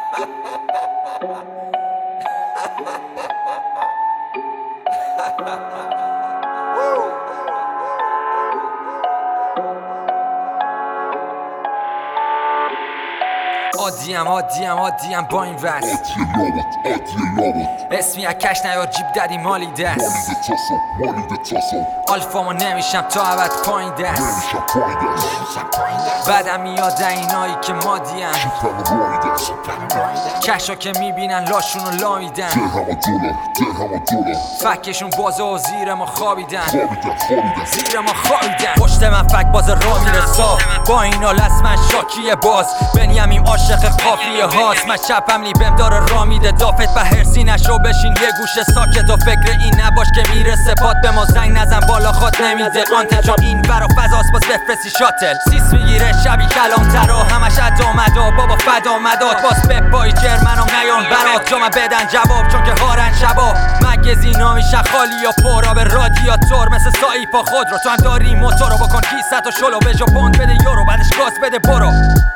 عادیم با این وز اسمی اکش نیار جیب دادی مالی دست آلفامو نمیشم تا عبد پایین دست بعدم میاد اینایی که ما دیم کشا که میبینن لاشونو لامیدن فکشون بازه و زیر ما خوابیدن پشت من فک باز را میره صاف با این حال از من شاکیه باز بنیامیم عاشق قافیه هاست من شبم لیبم داره را میده دافت به هرسی نشو بشین یه گوشه ساکت و فکر این نباش که میرسه باد به ما زنگ نزن بالا خواد نمیده قانته چون این برا فضاست باز بفرستی شاتل سیس میگیره شبی کلامتر و همش ادامدا بابا فدا مداد باز بپایی جرمنم نیان برات جا من بدن جواب چون که هارن شباب مگزینا میشن خالی یا پورا به رادیاتور مثل سایی پا خود رو تو هم داری موتورو بکن کیست و شلو بجا پوند بده یورو بعدش گاز بده برو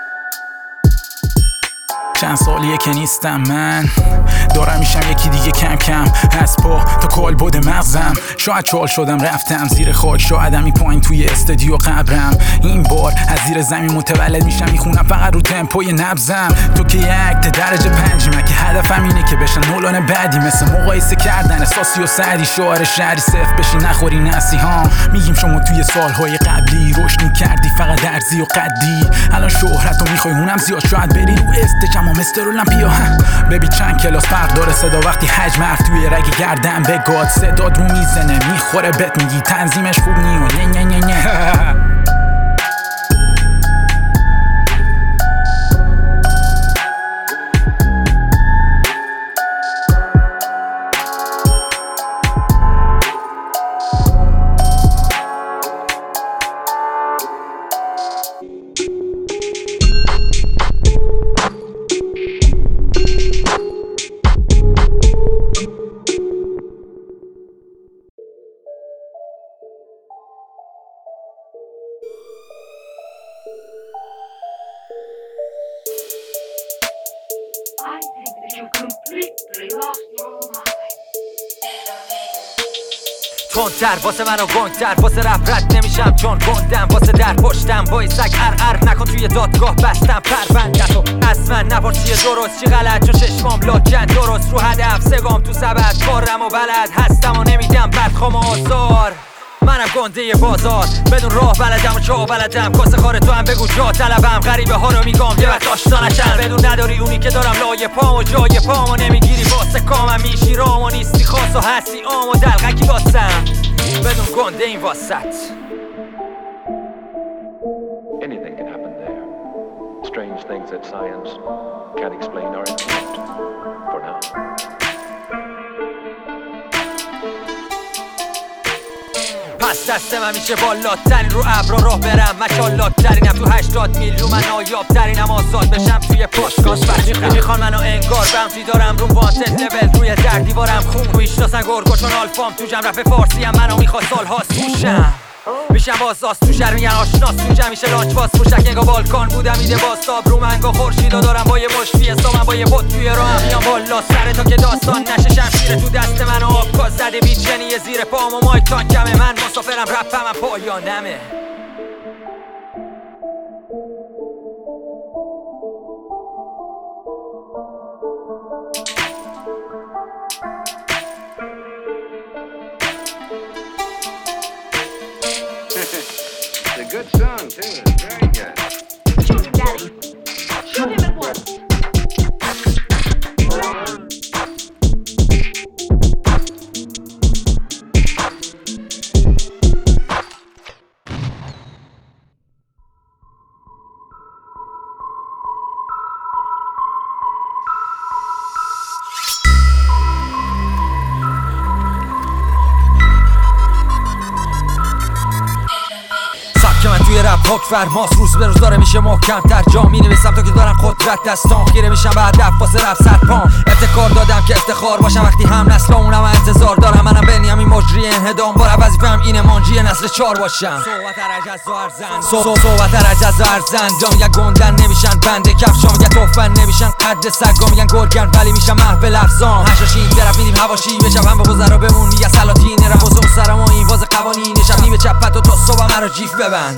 چند سالیه که نیستم من دارم میشم یکی دیگه کم کم از پا تا کال بوده مغزم شاید چال شدم رفتم زیر خاک شایدم پایین توی استدیو قبرم این بار از زیر زمین متولد میشم میخونم فقط رو تمپوی نبزم تو که یک درجه 5 من که هدفم اینه که بشن نولان بعدی مثل مقایسه کردن اساسی و سعدی شعار شهری صفر بشی نخوری نسیها میگیم شما توی سالهای قبلی رشد کردی فقط درزی و قدی الان شهرتو میخوای اونم زیاد شاید بری رو استجما مستر المپیا ببین چند کلاس فرق داره صدا وقتی حجم حرف توی رگ گردن به گاد صداد رو میزنه میخوره بهت میگی تنظیمش خوب نی و نه نه نه I think that you completely lost your mind. تندتر واسه منو گنگتر واسه رپ رد نمیشم چون گندم واسه در پشتم با سگ ار نکن توی دادگاه بستم پروندتو از من نپرس چیه درست چی غلط چون چشمام لاکن درست رو هدف سگام تو سبد کارم و بلد هستم و نمیدم بدخوام آزار منم گنده بازار بدون راه بلدم و جا بلدم کاسه خاره تو هم بگو جا طلبم غریبه ها رو میگم یه وقت آشنا نشن بدون نداری اونی که دارم لایه پام و جای پام و نمیگیری واسه کامم میشی رام و نیستی خاص و هستی آم و دلغکی واسم بدون گنده این واسط Anything can happen there. Strange things that science can't explain or explain for now. پس دست من میشه بالاترین رو ابرا راه برم مشالله ترینم تو 80 میل رو من نایاب ترینم آزاد بشم توی پادکست بشیخم میخوان منو انگار بمفی دارم رو وانتد لول روی در دیوارم خون میشناسن گرگو چون آلفام تو جمع رپ فارسی هم منو میخواد سالهاست توشم میشم بازاست تو شهر میگن آشناس تو جمع میشه لانچ باز موشک نگاه بالکان بودم ایده باستاب رو منگا خورشیدا دارم با یه مشتی حسابم با یه بوت توی راهم میام بالا سر تا که داستان نشه شمشیر تو دست من و آبکاز زده بیچنی زیر پام و مایک تان کمه من مسافرم رپم هم پایانمه It's a good song, too. It's very good. Shoot him, Daddy. Shoot him at once. خاک فرماس روز به روز داره میشه محکم تر جا مینویسم تا که دارم قدرت دستام خیره میشم بعد دفاس رفت سرپام ابتکار دادم که افتخار باشم وقتی هم نسلامونم انتظار دارم منم بنیامین مجری انهدام بار وظیفه‌ام اینه منجی نسل 4 باشم صحبت رجز و ارزن جا میگن گندن نمیشن بنده کفشا میگن توفن نمیشن قد سگا میگن گرگن ولی میشن محو لفظام هشاشین طرف میدیم هواشی به شب هم به وزرا بمون میگن سلاطین رفت و سرم و این واز قوانین شب نیمه چپت و تا صبح مرا جیف ببند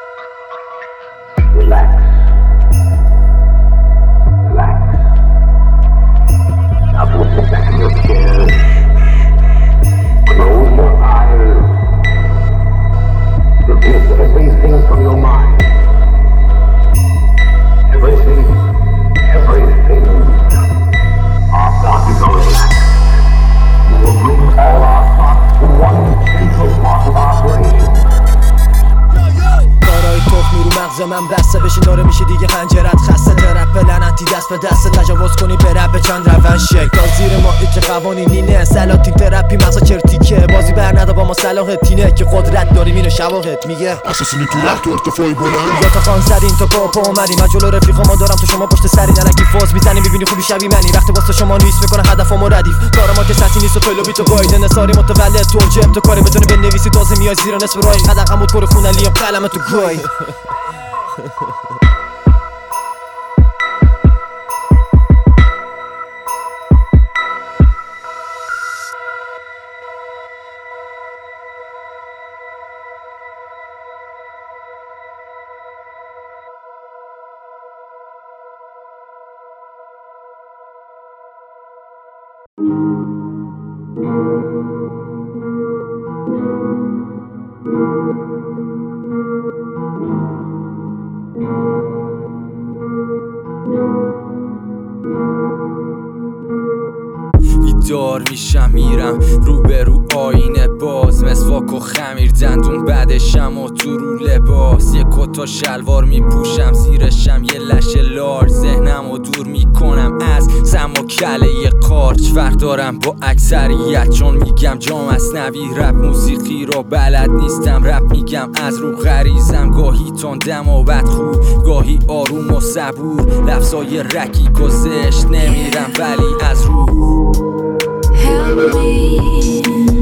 من بسته بشین داره میشه دیگه خنجرت خسته ترپ لعنتی دست به دست تجاوز کنی به رب چند روش شک تا زیر ماهی که قوانینی نه سلاطین ترپی مغزا چرتیکه بازی بر ندا با ما صلاح تینه که قدرت داریم اینو شواهد میگه اساسینی تو رفت و ارتفاعی بلند یا تا خان زدین تا پا اومدیم من جلو رفیقا ما دارم تو شما پشت سری نلکی فوز میزنیم ببینی خوبی شبیه منی وقتی واسه شما نیست میکنه هدفمو ردیف کار ما که سطحی نیست و خیلی بی تو گایدن نثاری متولد تو اونجا ابتکاری بتونی بنویسی تازه میای زیر نصف راه قدم خمود کور خون علیم قلم تو گوی بیدار میشم میرم رو به رو آینه باز مسواک و خمیر دندون بعدشم و تو رو لباس یک کتا شلوار میپوشم زیرشم یه لشه لار ذهنم و دور میکنم از سم و کله یه قارچ فرق دارم با اکثریت چون میگم جام اصنوی رپ موسیقی رو بلد نیستم رپ میگم از رو غریزم گاهی تندم و بدخو گاهی آروم و صبور لفظای رکیک و زشت نمیرم ولی از رو Help me.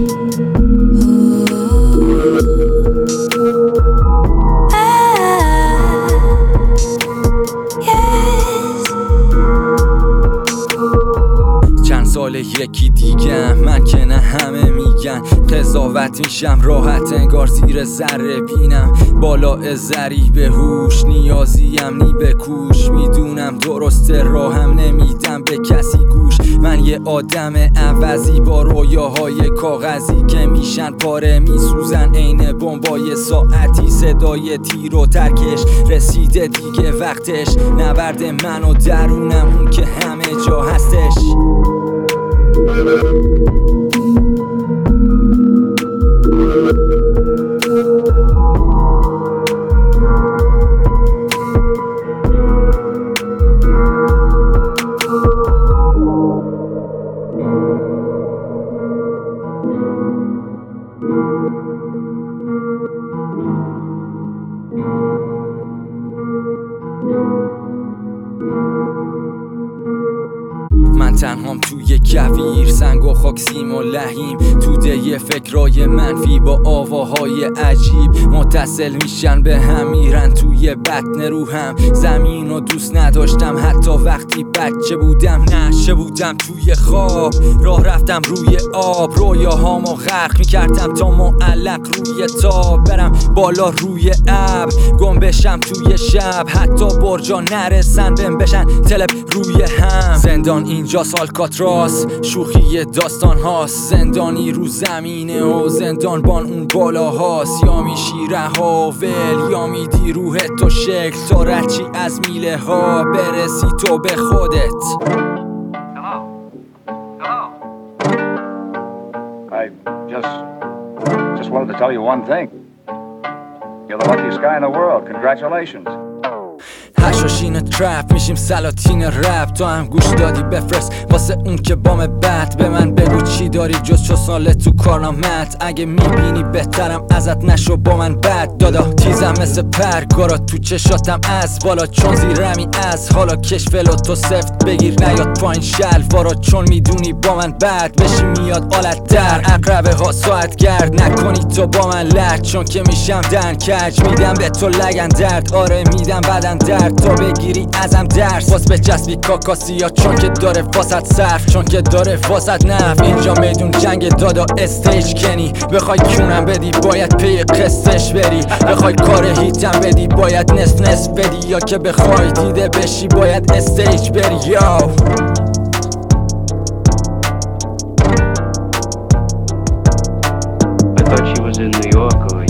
چند سال یکی دیگه من که نه همه میگن قضاوت میشم راحت انگار زیر ذره بینم بالا زری به هوش نیازیم نی به کوش میدونم درسته راهم نمیدم به کسی گوش من یه آدم عوضی با رویاهای کاغذی که میشن پاره میسوزن عین بمبای ساعتی صدای تیر و ترکش رسیده دیگه وقتش نبرد من و درونم اون که همه جا هستش من تنهام توی کویر سنگ و خاک سیم و لحیم توده یه فکرای منفی با آواهای عجیب متصل میشن به هم میرن توی بطن روحم زمین و دوست نداشتم حتی وقتی بچه بودم نشه بودم توی خواب راه رفتم روی آب رویاهامو غرق میکردم تا معلق روی تاب برم بالا روی ابر گم بشم توی شب حتی برجا نرسن بهم بشن تلپ روی هم زندان اینجاست آلکاتراس شوخی داستان هاست زندانی رو زمینه و زندانبان اون بالا هاست یا میشی رهاول یا میدی روحت تو شکل تا رچی از میله ها برسی تو به خودت I just wanted to tell you one thing. You're the luckiest guy in the world. Congratulations. چاشین ترپ میشیم سلاطین رپ. تو هم گوش دادی بفرست واسه اون که بام بد. به من بگو چی داری جز چوساله تو کارنامت. اگه میبینی بهترم ازت نشو با من بد. دادا تیزم مثل پرگارا تو چشاتم از بالا چون زیرمی از حالا کشفلو تو سفت بگیر نیاد پایین شلوارا چون میدونی با من بد بشی میاد آلت در اقربه ها ساعت گرد نکنی تو با من لرد چون که میشم دن کج میدم به تو لگن درد آره میدم بدن درد تا بگیری ازم درس باز به جسبی کاکاسیا چون که داره واسط صرف چون که داره واسط نف اینجا میدون جنگ دادا استیج کنی بخوای کونم بدی باید پی قصهش بری بخوای کار هیتم بدی باید نصف بدی یا که بخوای دیده بشی باید استیج بری یاو I thought she was in New York or